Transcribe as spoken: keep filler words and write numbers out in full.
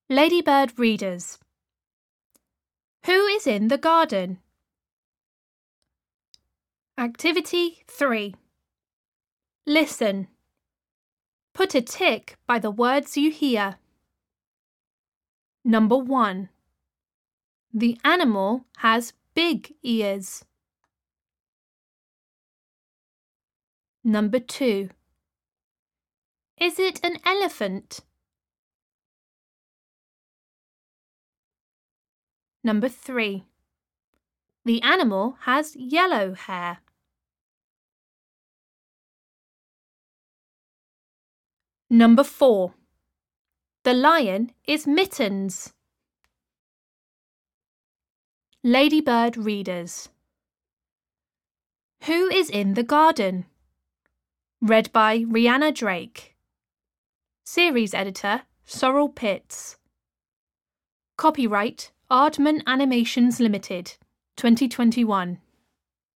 Ladybird readers. Who is in the garden? Activity three. Listen. Put a tick by the words you hear. Number one. The animal has big ears. Number two. Is it an elephant? Number three. The animal has yellow hair. Number four. The lion is Mittens. Ladybird readers. Who is in the garden? Read by Rihanna Drake. Series editor Sorrel Pitts. Copyright Aardman Animations Limited, twenty twenty-one.